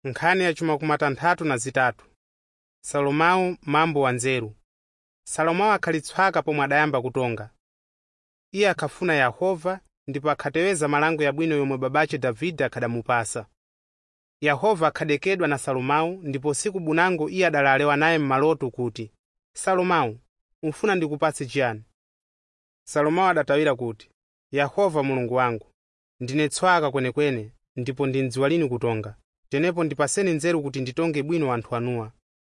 Nkhani ya chuma kumatanthatu na zitatu. Salomao mambo wa nzeru. Salomao akhalitswaka pomwe adayamba kutonga. Iye akhafuna Yehova ndipo akhateweza malango yabwino yomwe babace Davide akhadamupasa. Yehova akhadekedwa na Salomao ndipo siku bunango iye adalalewa naye m'maloto kuti, Salomao, ufuna ndikupatse chiyani? Salomao adatawira kuti, Yehova Mulungu wangu, ndine tswaka kwenekwene ndipo ndindziwa lini kutonga. Tenepo ndipaseni nzeru kuti nditonge bwino anthu anuwa.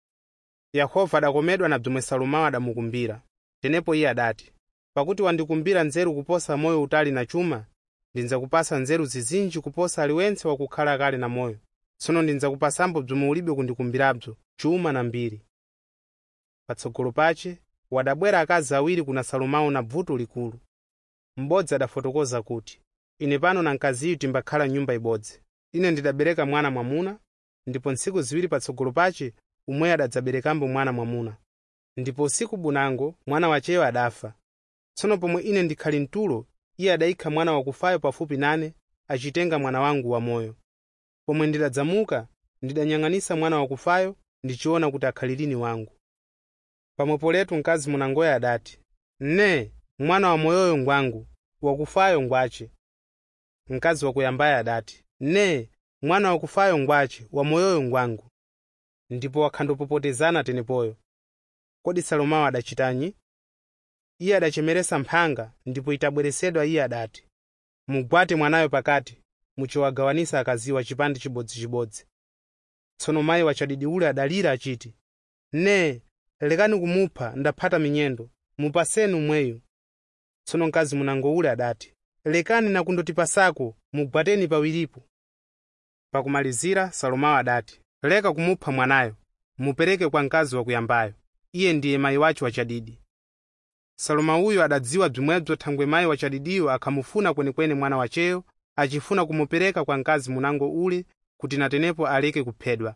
Yehova adakomedwa na bzomwe Salomao adamukumbira. Tenepo iye adati, pakuti wandikumbira nzeru kuposa moyo utali na chuma, ndindzakupasa nzeru zizinji kuposa aliwense wakukhala kale na moyo. Tsono ndindzakupasambo bzomwe ulibe kundikumbirabzo, chuma na mbiri. Patsogolo pace wadabwera akazi awiri kuna Salomao na vuto likulu. M'bodzi adafotokoza kuti, ine pano na mkaziyu timbakhala nyumba ibodzi. Ine ndidabereka mwana mwamuna, ndipo ntsiku ziwiri patsogolo pace umwe adadzaberekambo mwana mwamuna. Ndipo siku bunango mwana wacheyo adafa. Tsono pomwe ine ndikhali mtulo, iye adayikha mwana wakufayo pafupi nane, achitenga mwana wangu wa moyo. Pomwe ndidadzamuka, ndidanyang'anisa mwana wakufayo, ndichiona kuti akhalilini wangu. Pamwepo letu mkazi munangoya adati, ne, mwana wa moyoyo ngwangu, wakufayo ngwache. Mkazi wakuyambaye adati, ne, mwana wakufayo ngwache, wa moyoyo ngwangu. Ndipo wakhandopopotezana tenepoyo. Kodi Salomao adachitanyi? Iye adachemeresa mphanga, ndipo itabweresedwa iye adati, mugwate mwanayo pakati, muchiwagawanisa akaziwa chipande chibodzi-chibodzi. Tsono mayi wachadidi ule adalira achiti, ne, lekani kumupha ndaphata minyendo, mupaseni umweyu. Tsono mkazi munango ule adati, lekani na kundotipasako, mugwateni pawiripo. Pakumalizira Salomao adati, leka kumupha mwanayo, mupereke kwa mkazi wakuyambayo, iye ndiye mayi wacho wachadidi. Salomao uyo adadziwa bzimwebzo thangwe mayi wachadidiyo akhamufuna kwenekwene mwana wacheyo, achifuna kumupereka kwa mkazi munango ule kuti natenepo aleke kuphedwa.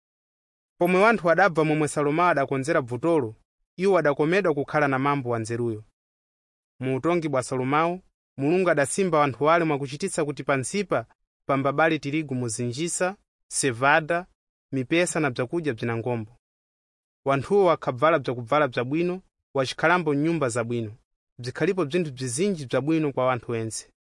Pomwe wanthu adabva momwe Salomao adakonzera bvutolo, iwo adakomedwa kukhala na mambo wa nzeruyo. Mu utongi bwa Salomao, Mulungu adasimba wanthu wale mwakuchititsa kuti pansipa pambabali tirigu muzinjisa, sevada, mipesa na bzakudya bzinangombo. Wanthuwo wakhabvala bzakubvala bzabwino, wachikhalambo nyumba zabwino, bzikhalipo bzinthu bzizinji bzabwino kwa wanthu wense.